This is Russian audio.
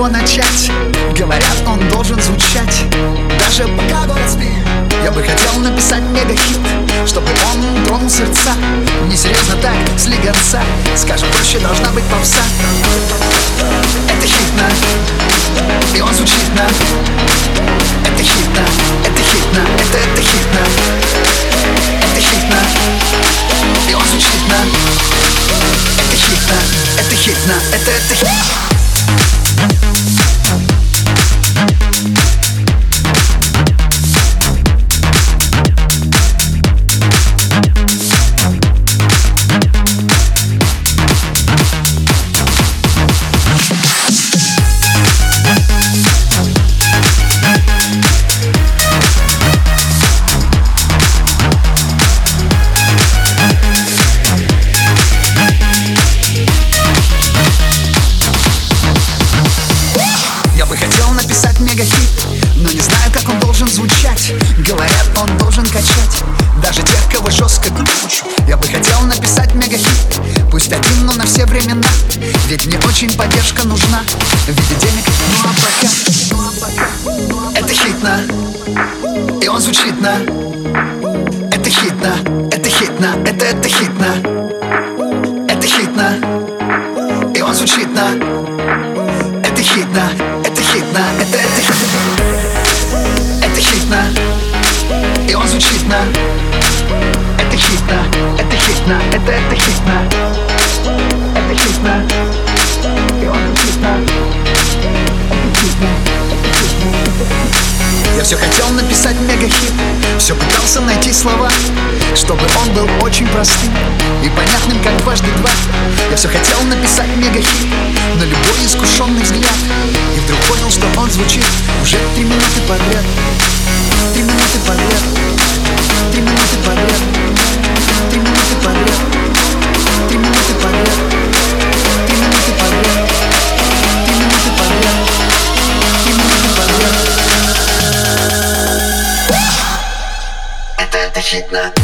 него начать? Говорят, он должен звучать даже пока город спит. Я бы хотел написать мегахит, чтобы он тронул сердца. Несерьезно так, слегонца. Скажем проще, должна быть попса. Это хитно, и он звучит на. Это хитно, это хитно, это хитно. Это хитно, и он звучит на. Это хитно, это хитно, это хитно. Написать мегахит, но не знаю, как он должен звучать. Говорят, он должен качать даже тех, кого жестко кручу. Я бы хотел написать мегахит, пусть один, но на все времена. Ведь мне очень поддержка нужна в виде денег, ну а пока это хитно, и он звучит на. Это хитно, это хитно, это хитно. Это хитно, и он звучит на. Это хитно, это хитно, это хитно. Это хитно, и он звучит на. Это хитно, это хитно, это хитно. Это хитно, и он звучит на. Это хитно, это хитно, это хитно. Я все хотел написать мегахит, все пытался найти слова, чтобы он был очень простым и понятным, как дважды два. Я все хотел написать мегахит на любой искушенный взгляд, и вдруг понял, что он звучит уже 3 минуты подряд. 3 минуты подряд. 3 минуты подряд. 3 минуты подряд. 3 минуты подряд. 3 минуты подряд. 3 минуты подряд. 3 минуты подряд. Это хитно.